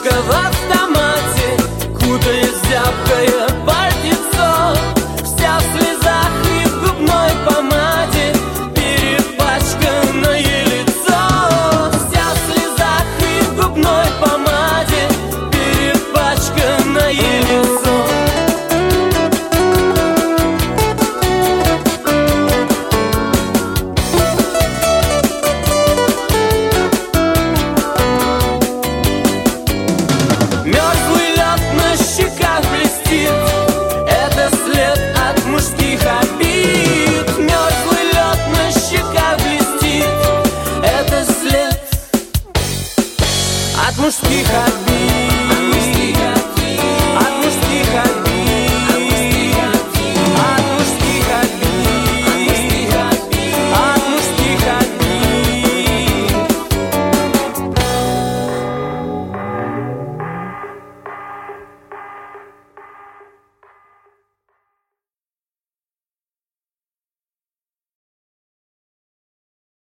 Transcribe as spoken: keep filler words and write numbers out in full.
Ручка в автомате, кутаясь в зябкое пальтецо, вся в слезах и в губной помаде, перепачканное лицо. Вся в слезах и в губной помаде, перепачканное лицо. Мёрзлый лед на щеках блестит, это след от мужских обид. Мёрзлый лед на щеках блестит, это след от мужских обид.